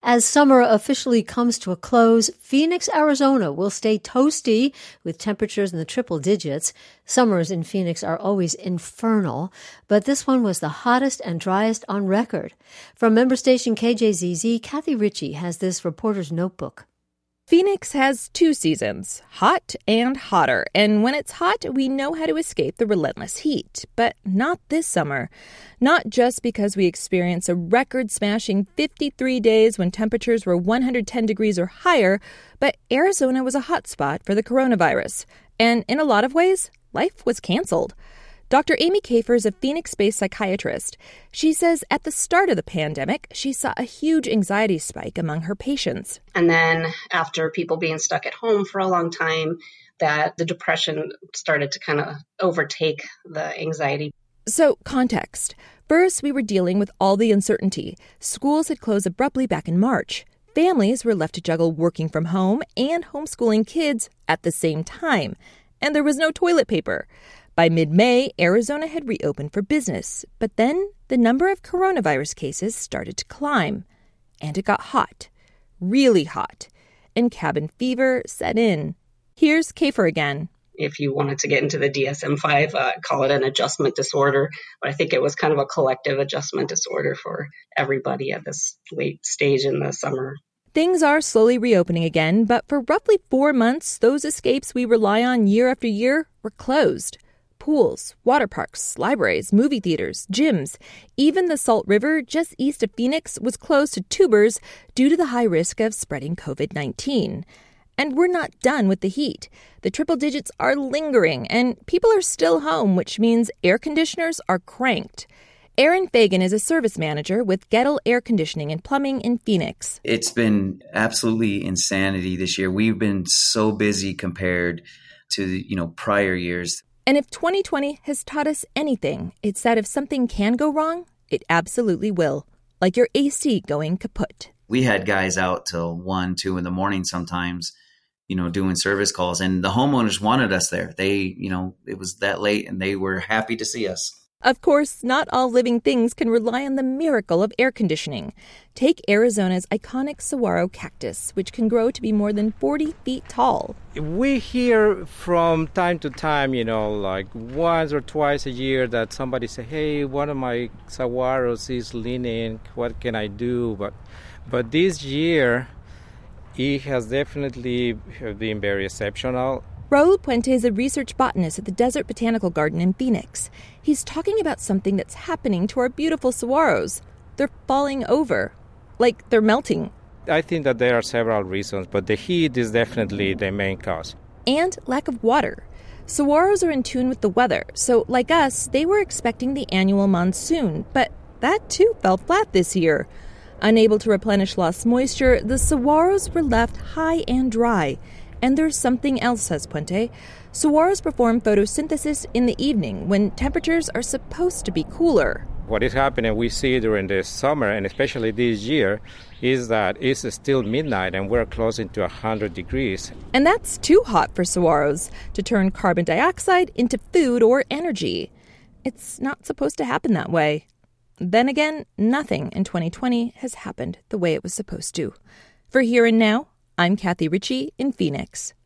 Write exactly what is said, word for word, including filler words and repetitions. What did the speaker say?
As summer officially comes to a close, Phoenix, Arizona will stay toasty with temperatures in the triple digits. Summers in Phoenix are always infernal, but this one was the hottest and driest on record. From member station K J Z Z, Kathy Ritchie has this reporter's notebook. Phoenix has two seasons, hot and hotter, and when it's hot, we know how to escape the relentless heat. But not this summer. Not just because we experienced a record-smashing fifty-three days when temperatures were one hundred ten degrees or higher, but Arizona was a hotspot for the coronavirus. And in a lot of ways, life was canceled. Doctor Amy Kafer is a Phoenix-based psychiatrist. She says at the start of the pandemic, she saw a huge anxiety spike among her patients. And then after people being stuck at home for a long time, that the depression started to kind of overtake the anxiety. So, context. First, we were dealing with all the uncertainty. Schools had closed abruptly back in March. Families were left to juggle working from home and homeschooling kids at the same time. And there was no toilet paper. By mid-May, Arizona had reopened for business, but then the number of coronavirus cases started to climb. And it got hot, really hot, and cabin fever set in. Here's Kafer again. If you wanted to get into the D S M five, uh, call it an adjustment disorder, but I think it was kind of a collective adjustment disorder for everybody at this late stage in the summer. Things are slowly reopening again, but for roughly four months, those escapes we rely on year after year were closed. Pools, water parks, libraries, movie theaters, gyms. Even the Salt River, just east of Phoenix, was closed to tubers due to the high risk of spreading covid nineteen. And we're not done with the heat. The triple digits are lingering, and people are still home, which means air conditioners are cranked. Aaron Fagan is a service manager with Gettle Air Conditioning and Plumbing in Phoenix. It's been absolutely insanity this year. We've been so busy compared to, you know, prior years. And if twenty twenty has taught us anything, it's that if something can go wrong, it absolutely will. Like your A C going kaput. We had guys out till one, two in the morning sometimes, you know, doing service calls. And the homeowners wanted us there. They, you know, it was that late and they were happy to see us. Of course, not all living things can rely on the miracle of air conditioning. Take Arizona's iconic saguaro cactus, which can grow to be more than forty feet tall. We hear from time to time, you know, like once or twice a year that somebody say, hey, one of my saguaros is leaning, what can I do? But, but this year, it has definitely been very exceptional. Raul Puente is a research botanist at the Desert Botanical Garden in Phoenix. He's talking about something that's happening to our beautiful saguaros. They're falling over, like they're melting. I think that there are several reasons, but the heat is definitely the main cause. And lack of water. Saguaros are in tune with the weather, so like us, they were expecting the annual monsoon, but that too fell flat this year. Unable to replenish lost moisture, the saguaros were left high and dry. And there's something else, says Puente. Saguaros perform photosynthesis in the evening when temperatures are supposed to be cooler. What is happening, we see during the summer, and especially this year, is that it's still midnight and we're closing to one hundred degrees. And that's too hot for saguaros to turn carbon dioxide into food or energy. It's not supposed to happen that way. Then again, nothing in twenty twenty has happened the way it was supposed to. For Here and Now, I'm Kathy Ritchie in Phoenix.